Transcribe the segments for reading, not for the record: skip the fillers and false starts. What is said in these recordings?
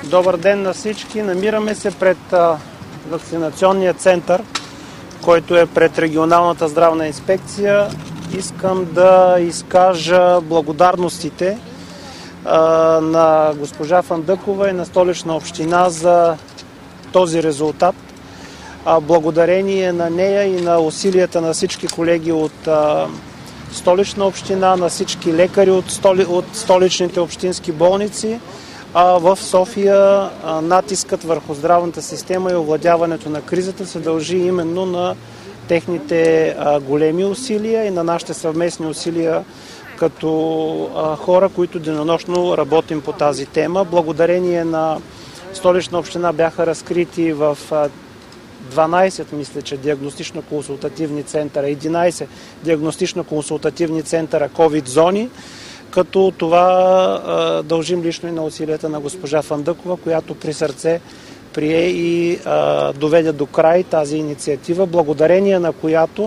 Добър ден на всички. Намираме се пред вакцинационния център, който е пред регионалната здравна инспекция. Искам да изкажа благодарностите на госпожа Фандъкова и на Столична община за този резултат. Благодарение на нея и на усилията на всички колеги от Столична община, на всички лекари от столичните общински болници, в София натискът върху здравната система и овладяването на кризата се дължи именно на техните големи усилия и на нашите съвместни усилия като хора, които денонощно работим по тази тема. Благодарение на Столична община бяха разкрити в 12, мисля, че диагностично-консултативни центъра, 11 диагностично-консултативни центъра COVID зони, като това дължим лично и на усилията на госпожа Фандъкова, която при сърце прие и доведе до край тази инициатива, благодарение на която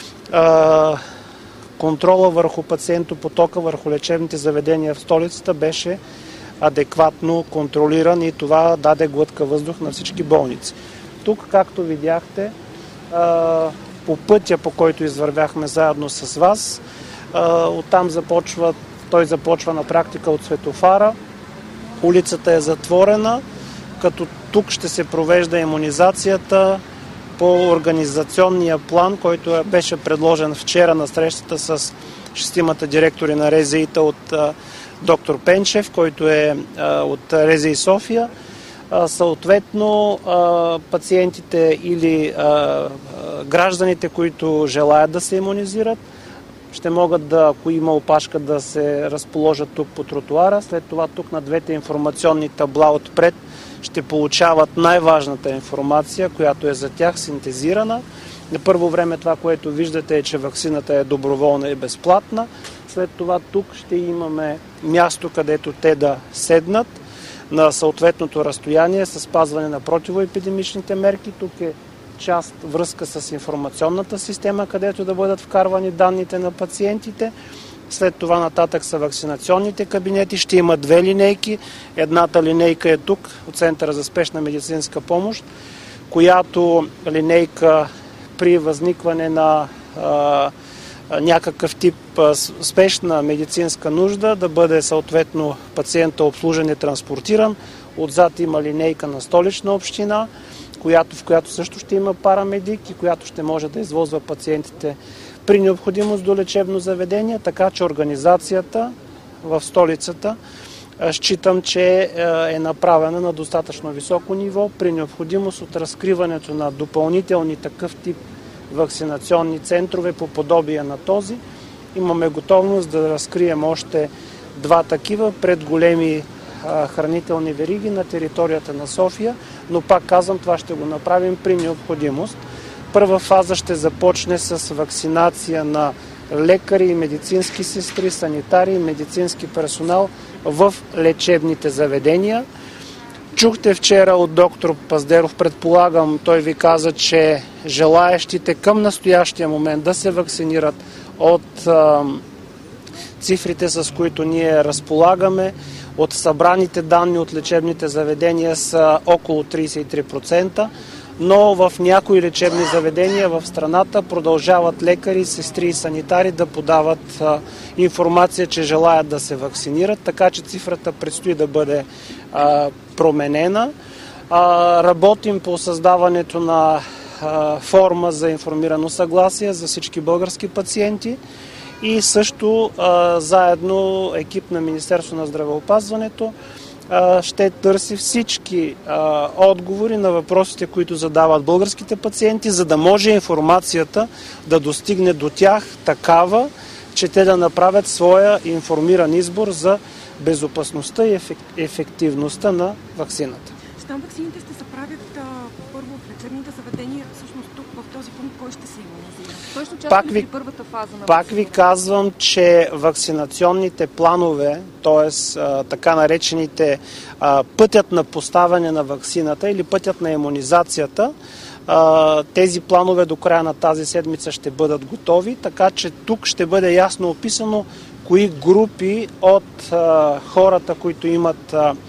контрола върху пациентопотока, върху лечебните заведения в столицата беше адекватно контролиран и това даде глътка въздух на всички болници. Тук, както видяхте, по пътя, по който извървяхме заедно с вас, оттам той започва на практика от светофара. Улицата е затворена, като тук ще се провежда имунизацията по организационния план, който беше предложен вчера на срещата с шестимата директори на РЗИ-та от доктор Пенчев, който е от РЗИ София. Съответно, пациентите или гражданите, които желаят да се имунизират, ще могат да, ако има опашка, да се разположат тук по тротуара. След това тук на двете информационни табла отпред ще получават най-важната информация, която е за тях синтезирана. На първо време това, което виждате, е, че ваксината е доброволна и безплатна. След това тук ще имаме място, където те да седнат на съответното разстояние с спазване на противоепидемичните мерки. Тук е част връзка с информационната система, където да бъдат вкарвани данните на пациентите. След това нататък са вакцинационните кабинети. Ще има две линейки. Едната линейка е тук, от Центъра за спешна медицинска помощ, която линейка при възникване на някакъв тип спешна медицинска нужда да бъде съответно пациента обслужен и транспортиран. Отзад има линейка на Столична община, в която също ще има парамедик и която ще може да извозва пациентите при необходимост до лечебно заведение, така че организацията в столицата считам, че е направена на достатъчно високо ниво. При необходимост от разкриването на допълнителни такъв тип вакцинационни центрове по подобие на този, имаме готовност да разкрием още два такива пред големи хранителни вериги на територията на София, но пак казвам, това ще го направим при необходимост. Първа фаза ще започне с вакцинация на лекари, медицински сестри, санитари и медицински персонал в лечебните заведения. Чухте вчера от доктор Паздеров, предполагам, той ви каза, че желаещите към настоящия момент да се вакцинират от цифрите, с които ние разполагаме, от събраните данни от лечебните заведения са около 33%, но в някои лечебни заведения в страната продължават лекари, сестри и санитари да подават информация, че желаят да се вакцинират, така че цифрата предстои да бъде променена. Работим по създаването на форма за информирано съгласие за всички български пациенти и също заедно екип на Министерство на здравеопазването ще търси всички отговори на въпросите, които задават българските пациенти, за да може информацията да достигне до тях такава, че те да направят своя информиран избор за безопасността и ефективността на ваксината. Щом ваксините ще се правят първо в лечебните заведения, всъщност тук в този пункт кой ще се имунизира? Той ще участва при първата фаза на Пак ви казвам, че вакцинационните планове, т.е. така наречените пътят на поставяне на ваксината или пътят на имунизацията, тези планове до края на тази седмица ще бъдат готови, така че тук ще бъде ясно описано кои групи от хората, които имат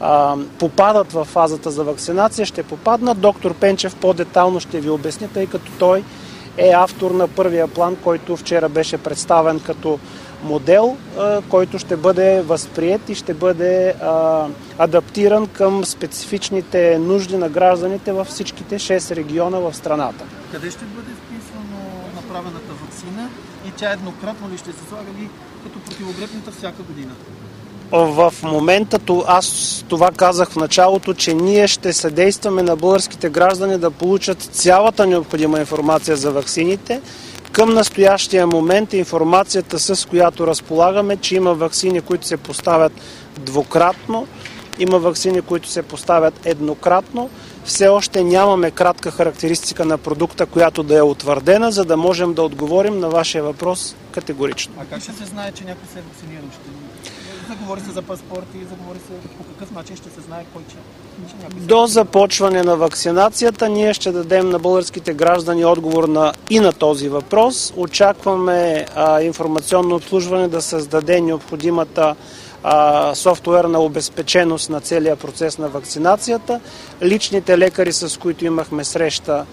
попадат в фазата за вакцинация, ще попаднат. Доктор Пенчев по-детално ще ви обясни, тъй като той е автор на първия план, който вчера беше представен като модел, който ще бъде възприет и ще бъде адаптиран към специфичните нужди на гражданите във всичките 6 региона в страната. Къде ще бъде вписано направената ваксина и тя еднократно ли ще се слага ли като противогрепната всяка година? В момента, аз това казах в началото, че ние ще съдействаме на българските граждани да получат цялата необходима информация за ваксините. Към настоящия момент информацията, с която разполагаме, че има ваксини, които се поставят двукратно, има ваксини, които се поставят еднократно. Все още нямаме кратка характеристика на продукта, която да е утвърдена, за да можем да отговорим на вашия въпрос категорично. А как ще се знае, че някой се е вакцинирал? Заговори се за паспорти, заговори се по какъв начин ще се знае кой че някой се... До започване на вакцинацията ние ще дадем на българските граждани отговор и на този въпрос. Очакваме информационно обслужване да създаде необходимата софтуерна обезпеченост на целия процес на вакцинацията. Личните лекари, с които имахме среща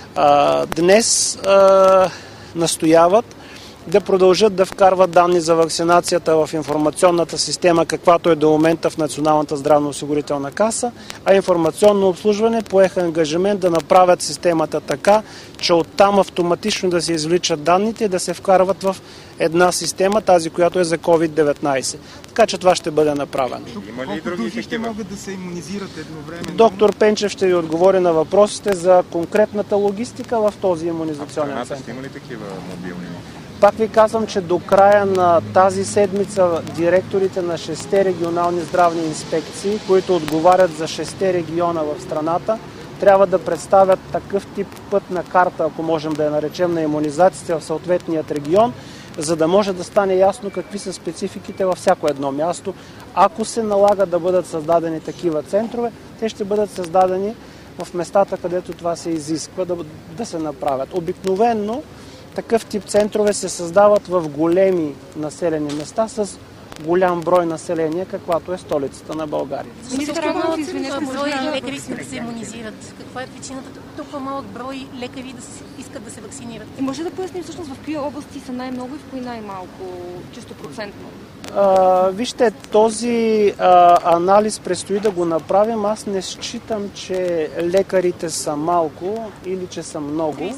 днес, настояват да продължат да вкарват данни за вакцинацията в информационната система, каквато е до момента в Националната здравноосигурителна каса, а информационно обслужване поеха ангажимент да направят системата така, че оттам автоматично да се извличат данните и да се вкарват в една система, тази, която е за COVID-19. Така че това ще бъде направено. Има ли други души ще могат да се имунизират едновременно? Доктор Пенчев ще ви отговори на въпросите за конкретната логистика в този имунизационен център. Има ли такива мобилни? Пак ви казвам, че до края на тази седмица директорите на 6 регионални здравни инспекции, които отговарят за 6 региона в страната, трябва да представят такъв тип пътна карта, ако можем да я наречем, на имунизациите в съответният регион, за да може да стане ясно какви са спецификите във всяко едно място. Ако се налага да бъдат създадени такива центрове, те ще бъдат създадени в местата, където това се изисква да се направят. Обикновенно такъв тип центрове се създават в големи населени места с голям брой население, каквато е столицата на България. Брой лекари искат да се имунизират. Каква е причината толкова малък брой лекари да искат да се вакцинират? И може да поясним всъщност в кои области са най-много и в кои най-малко, чисто процентно? Вижте, този анализ предстои да го направим. Аз не считам, че лекарите са малко или че са много.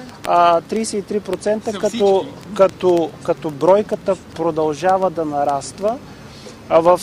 33% като бройката продължава да нараства. В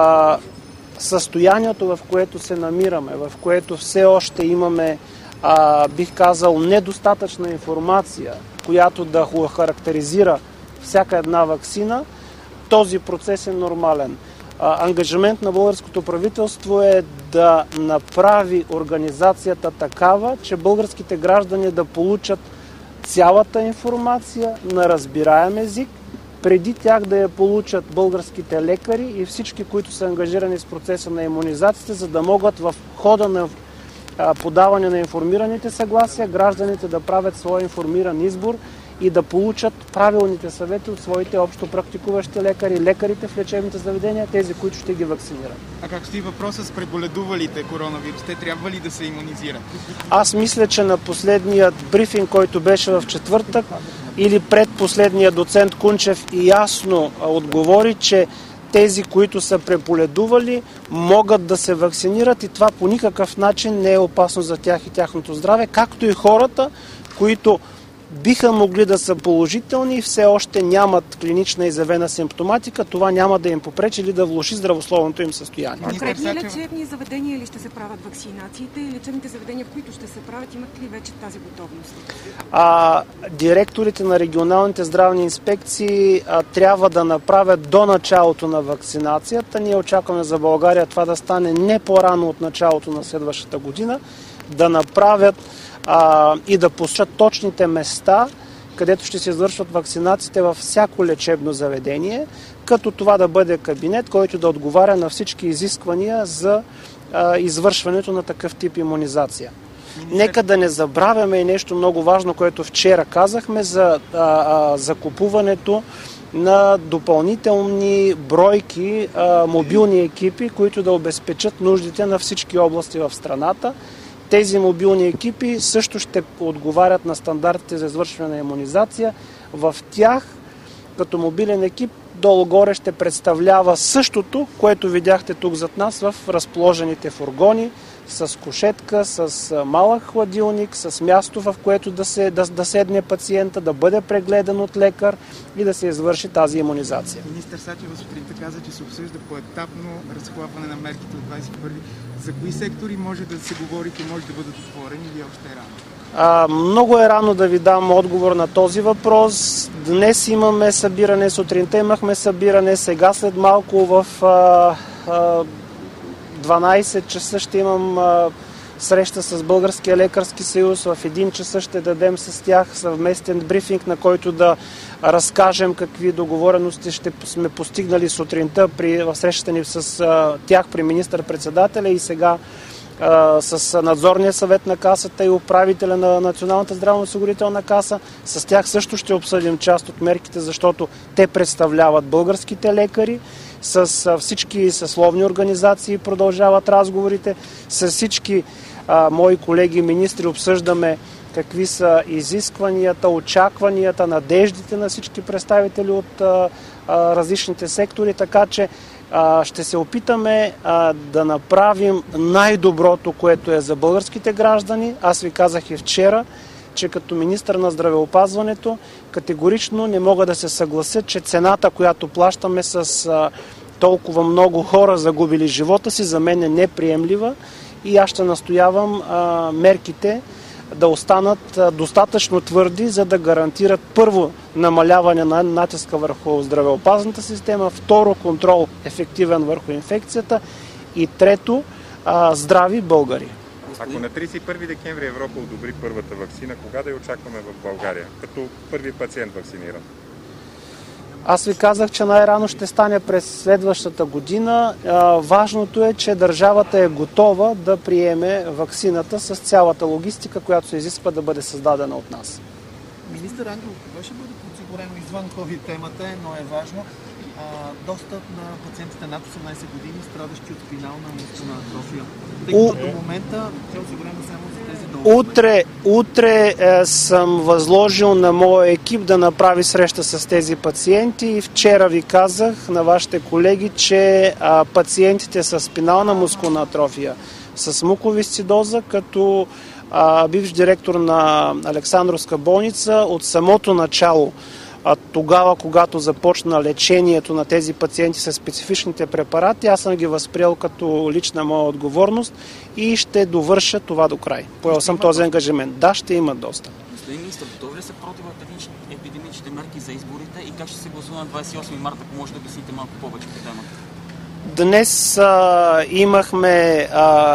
състоянието, в което се намираме, в което все още имаме, бих казал, недостатъчна информация, която да характеризира всяка една ваксина, този процес е нормален. Ангажимент на българското правителство е да направи организацията такава, че българските граждани да получат цялата информация на разбираем език, преди тях да я получат българските лекари и всички, които са ангажирани с процеса на имунизацията, за да могат в хода на подаване на информираните съгласия гражданите да правят своя информиран избор и да получат правилните съвети от своите общо практикуващи лекари, лекарите в лечебните заведения, тези, които ще ги вакцинират. А как стои въпроса с преболедувалите коронавирус? Те трябва ли да се имунизират? Аз мисля, че на последният брифинг, който беше в четвъртък, или предпоследния доцент Кунчев и ясно отговори, че тези, които са преболедували, могат да се вакцинират и това по никакъв начин не е опасно за тях и тяхното здраве, както и хората, които биха могли да са положителни и все още нямат клинична изявена симптоматика, това няма да им попречи или да влоши здравословното им състояние. Конкретни лечебни заведения ли ще се правят вакцинациите и лечебните заведения, в които ще се правят, имат ли вече тази готовност? Директорите на регионалните здравни инспекции трябва да направят до началото на вакцинацията. Ние очакваме за България това да стане не по-рано от началото на следващата година, да направят и да посочат точните места, където ще се извършват вакцинациите във всяко лечебно заведение, като това да бъде кабинет, който да отговаря на всички изисквания за извършването на такъв тип имунизация. Нека да не забравяме и нещо много важно, което вчера казахме за закупуването на допълнителни бройки мобилни екипи, които да обезпечат нуждите на всички области в страната. Тези мобилни екипи също ще отговарят на стандартите за извършване на имунизация. В тях, като мобилен екип, долу-горе ще представлява същото, което видяхте тук зад нас в разположените фургони, с кушетка, с малък хладилник, с място, в което да седне пациента, да бъде прегледан от лекар и да се извърши тази имунизация. Министър Сачева сутринта каза, че се обсъжда поетапно разхлабване на мерките от 21-ви. За кои сектори може да се говори, че може да бъдат отворени или още е рано? Много е рано да ви дам отговор на този въпрос. Днес имаме събиране, сутринта имахме събиране, сега след малко в 12 часа ще имам среща с Българския лекарски съюз. В 1 часа ще дадем с тях съвместен брифинг, на който да разкажем какви договорености ще сме постигнали сутринта в срещата ни с тях при министър-председателя и сега с надзорния съвет на касата и управителя на Националната здравноосигурителна каса. С тях също ще обсъдим част от мерките, защото те представляват българските лекари. С всички съсловни организации продължават разговорите. С всички мои колеги министри обсъждаме какви са изискванията, очакванията, надеждите на всички представители от различните сектори, така че ще се опитаме да направим най-доброто, което е за българските граждани. Аз ви казах и вчера, че като министър на здравеопазването категорично не мога да се съглася, че цената, която плащаме с толкова много хора загубили живота си, за мен е неприемлива и аз ще настоявам мерките да останат достатъчно твърди, за да гарантират първо намаляване на натиска върху здравеопазната система, второ контрол ефективен върху инфекцията и трето здрави българи. Ако на 31 декември Европа одобри първата ваксина, кога да я очакваме в България, като първи пациент вакциниран? Аз ви казах, че най-рано ще стане през следващата година. Важното е, че държавата е готова да приеме ваксината с цялата логистика, която се изисква да бъде създадена от нас. Министър Ангелов, кога ще бъде подсигурено извън COVID темата, но е важно достъп на пациентите над 18 години, страдащи от спинална мускулна атрофия? Тъй като до момента е осигурено само за тези договори. Утре съм възложил на моя екип да направи среща с тези пациенти и вчера ви казах на вашите колеги, че пациентите с спинална мускулна атрофия, с муковисцидоза, като бивш директор на Александровска болница, от самото начало, тогава, когато започна лечението на тези пациенти с специфичните препарати, аз съм ги възприел като лична моя отговорност и ще довърша това до край. Поел съм този ангажимент. Да, ще имат достъп. Господин министър, готови ли са противоепидемичните мерки за изборите и как ще се гласува на 28 марта, ако може да обясните малко повече по темата? Днес имахме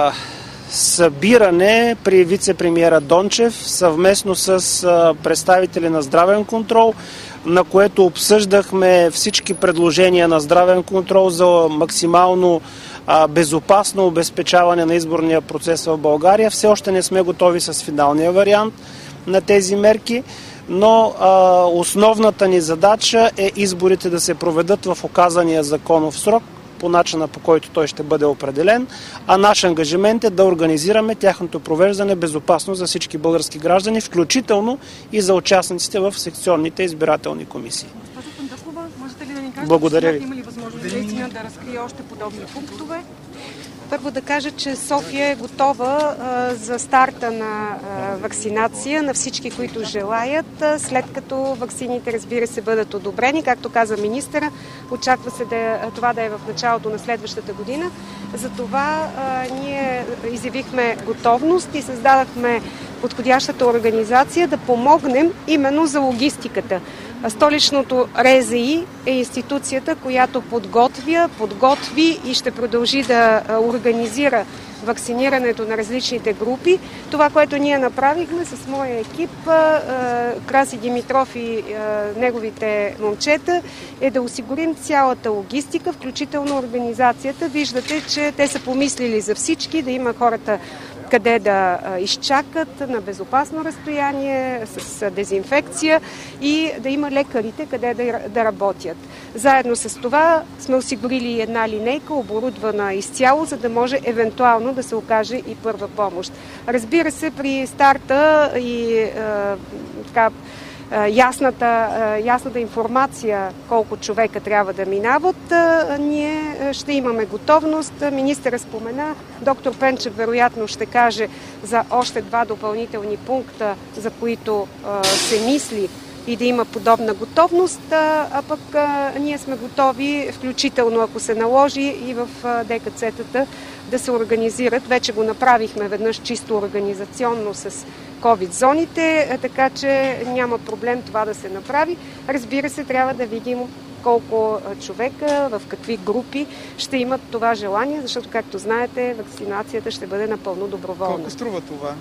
събиране при вице-премиера Дончев съвместно с представители на здравен контрол, на което обсъждахме всички предложения на здравен контрол за максимално безопасно обезпечаване на изборния процес в България. Все още не сме готови с финалния вариант на тези мерки, но основната ни задача е изборите да се проведат в указания законов срок, по начина, по който той ще бъде определен, а наш ангажимент е да организираме тяхното провеждане безопасно за всички български граждани, включително и за участниците в секционните избирателни комисии. Госпожо Фандъкова, можете ли да ни кажете, благодаря ви. Има ли възможност наистина да разкрие още подобни пунктове? Първо да кажа, че София е готова за старта на вакцинация на всички, които желаят, след като ваксините, разбира се, бъдат одобрени. Както каза министъра, очаква се това да е в началото на следващата година. Затова ние изявихме готовност и създадахме подходящата организация да помогнем именно за логистиката. Столичното РЗИ е институцията, която подготви и ще продължи да организира вакцинирането на различните групи. Това, което ние направихме с моя екип, Краси Димитров и неговите момчета, е да осигурим цялата логистика, включително организацията. Виждате, че те са помислили за всички, да има хората къде да изчакат на безопасно разстояние, с дезинфекция и да има лекарите къде да работят. Заедно с това сме осигурили една линейка, оборудвана изцяло, за да може евентуално да се окаже и първа помощ. Разбира се, при старта и ясната информация колко човека трябва да минават, ние ще имаме готовност. Министърът спомена, доктор Пенчев вероятно ще каже за още 2 допълнителни пункта, за които се мисли и да има подобна готовност, а пък ние сме готови, включително ако се наложи и в ДКЦ-тата да се организират. Вече го направихме веднъж чисто организационно с COVID-зоните, така че няма проблем това да се направи. Разбира се, трябва да видим колко човека, в какви групи ще имат това желание, защото, както знаете, вакцинацията ще бъде напълно доброволна. Колко струва това?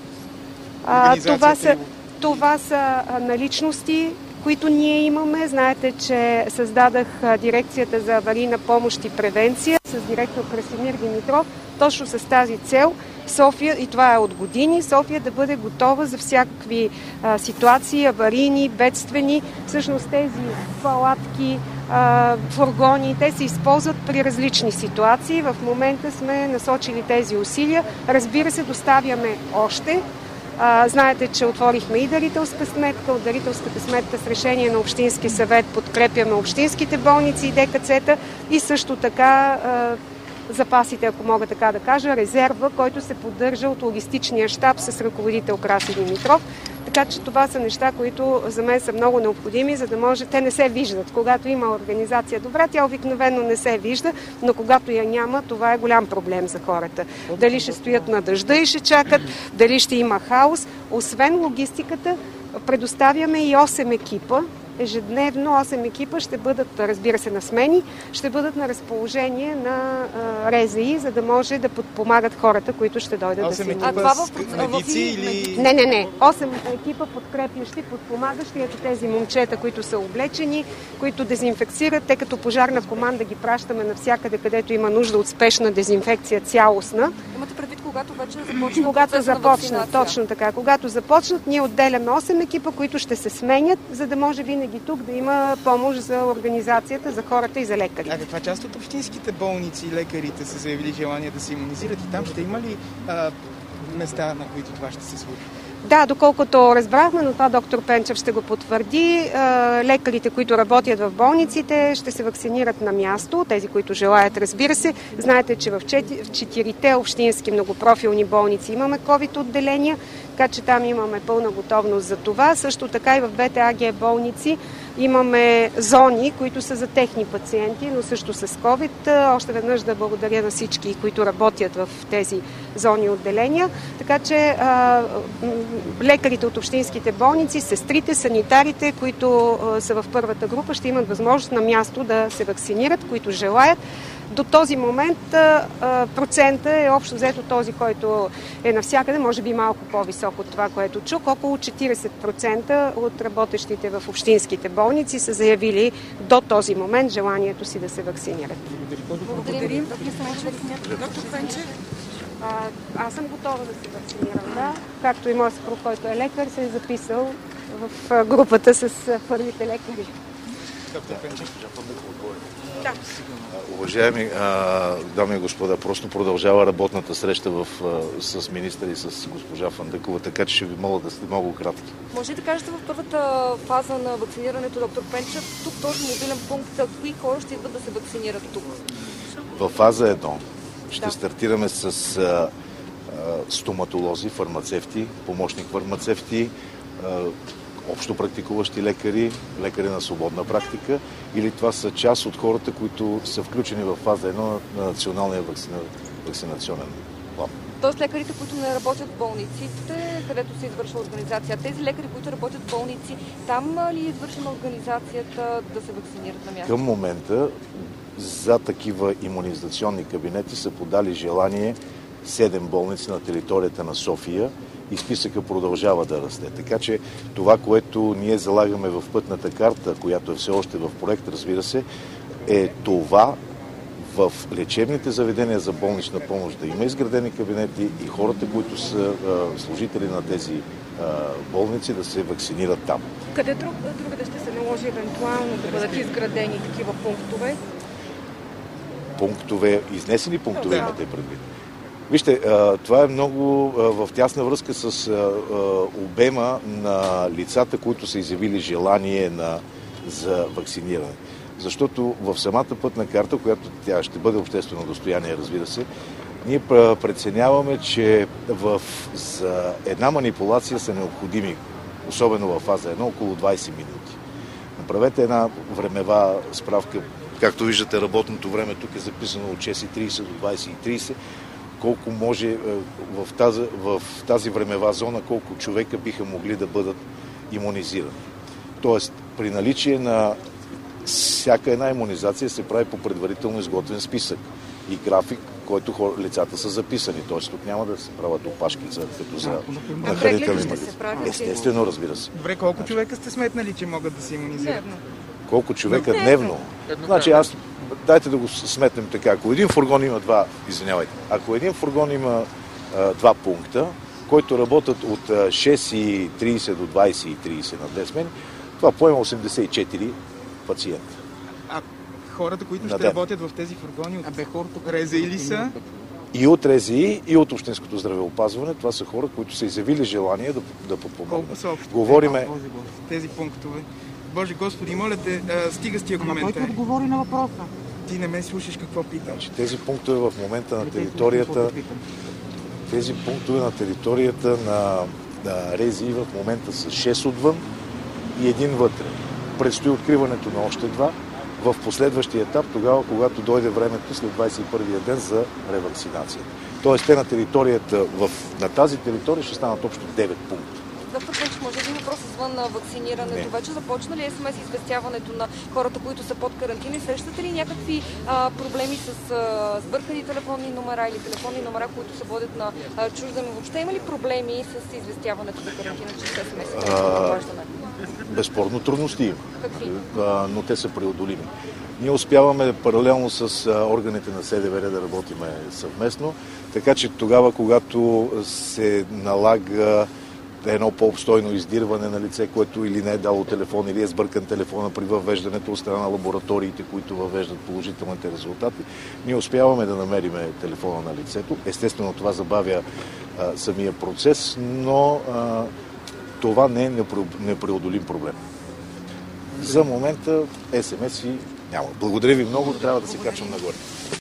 Това са наличности, които ние имаме. Знаете, че създадах дирекцията за аварийна помощ и превенция с директор Красимир Димитров, точно с тази цел София, и това е от години, София да бъде готова за всякакви ситуации, аварийни, бедствени. Всъщност тези палатки, фургони, те се използват при различни ситуации. В момента сме насочили тези усилия. Разбира се, доставяме още. Знаете, че отворихме и дарителска сметка. От дарителската сметка с решение на Общински съвет подкрепяме общинските болници и ДКЦ-та и също така запасите, ако мога така да кажа, резерва, който се поддържа от логистичния щаб с ръководител Краси Димитров. Така че това са неща, които за мен са много необходими, за да може... Те не се виждат. Когато има организация добра, тя обикновено не се вижда, но когато я няма, това е голям проблем за хората. Дали ще стоят на дъжда и ще чакат, дали ще има хаос. Освен логистиката, предоставяме и 8 екипа. Ежедневно 8 екипа ще бъдат, разбира се, на смени, ще бъдат на разположение на РЗИ, за да може да подпомагат хората, които ще дойдат да се имат. 8 екипа медици или... Не. 8 екипа подкрепящи, подпомагащи, ето тези момчета, които са облечени, които дезинфекцират, те като пожарна команда ги пращаме навсякъде, където има нужда от спешна дезинфекция цялостна. Имате предвид, когато вече започнат Когато започнат, точно така. Когато започнат, ние отделяме 8 екипа, които ще се сменят, за да може винаги тук да има помощ за организацията, за хората и за лекарите. А каква част от общинските болници и лекарите са заявили желание да се имунизират и там ще има ли места, на които това ще се случи? Да, доколкото разбрахме, но това доктор Пенчев ще го потвърди. Лекарите, които работят в болниците, ще се вакцинират на място, тези, които желаят, разбира се. Знаете, че в 4-те общински многопрофилни болници имаме COVID отделения, така че там имаме пълна готовност за това. Също така и в двете АГ болници имаме зони, които са за техни пациенти, но също с COVID. Още веднъж да благодаря на всички, които работят в тези зони и отделения. Така че лекарите от общинските болници, сестрите, санитарите, които са в първата група, ще имат възможност на място да се вакцинират, които желаят. До този момент процента е общо взето този, който е навсякъде, може би малко по-висок от това, което чух. Около 40% от работещите в общинските болници са заявили до този момент желанието си да се вакцинират. Благодаря ви. Доктор Пенчев? Аз съм готова да се вакцинирам, да. Както и моят съпруг, който е лекар, се е записал в групата с първите лекари. Доктор Пенчев? Да. Уважаеми дами и господа, просто продължава работната среща с министър и с госпожа Фандъкова, така че ще ви моля да сте много кратки. Може да кажете в първата фаза на вакцинирането, доктор Пенчев, тук този мобилен пункт, кои хора ще идват да се вакцинират тук? В фаза 1 ще стартираме с стоматолози, фармацевти, помощник фармацевти, общо практикуващи лекари, лекари на свободна практика, или това са част от хората, които са включени в фаза 1 на националния вакцинационен план. Тоест лекарите, които не работят в болниците, където се извършва организация. Тези лекари, които работят в болници, там ли е извършена организацията да се вакцинират на място? Към момента за такива имунизационни кабинети са подали желание 7 болници на територията на София и списъка продължава да расте. Така че това, което ние залагаме в пътната карта, която е все още в проект, разбира се, е това в лечебните заведения за болнична помощ да има изградени кабинети и хората, които са служители на тези болници, да се вакцинират там. Къде другаде ще се наложи евентуално да бъдат изградени такива пунктове? Пунктове, изнесени пунктове имате предвид? Вижте, това е много в тясна връзка с обема на лицата, които са изявили желание за вакциниране. Защото в самата пътна карта, която тя ще бъде обществено достояние, разбира се, ние преценяваме, че за една манипулация са необходими, особено в фаза 1, около 20 минути. Направете една времева справка. Както виждате, работното време тук е записано от 6:30 до 20:30. Колко може в тази времева зона, колко човека биха могли да бъдат имунизирани. Тоест, при наличие на всяка една имунизация се прави по предварително изготвен списък и график, който лицата са записани. Тоест, тук няма да се правят опашки като за нахранителни магазини. Естествено, разбира се. Добре, колко човека сте сметнали, че могат да се имунизират? Колко човека дневно? Значи дайте да го сметнем така. Ако един фургон има ако един фургон има два пункта, които работят от 6:30 до 20:30 на 10 смени, това поема 84 пациента. А хората, които ще работят в тези фургони, хората РЗИ ли са? И от РЗИ, и от Общинското здравеопазване, това са хора, които са изявили желание да подпомогнат. Колко са общо тези пунктове? Боже Господи, моля те, стига с тия коментари. Той отговори на въпроса. Ти не ме слушаш какво питам. Значи, тези пунктове в момента на територията, на РЗИ в момента са 6 отвън и един вътре. Предстои откриването на още 2 в последващия етап, тогава, когато дойде времето след 21-я ден за ревакцинация. Тоест, те на тази територия ще станат общо 9 пункта. Доктор Пенчев, може един въпрос извън вакцинирането. Вече започна ли СМС известяването на хората, които са под карантина и срещате ли някакви проблеми с сбъркани телефонни номера или телефонни номера, които се водят на чужда? Въобще има ли проблеми с известяването за карантина чрез СМС? Безспорно трудности има. Какви? Но те са преодолими. Ние успяваме паралелно с органите на СДВР да работиме съвместно, така че тогава, когато се налага едно по-обстойно издирване на лице, което или не е дало телефон, или е сбъркан телефона при въвеждането от страна на лабораториите, които въвеждат положителните резултати, ние успяваме да намерим телефона на лицето. Естествено, това забавя самия процес, но това не е непреодолим проблем. За момента СМС-и няма. Благодаря ви много, трябва да се качвам нагоре.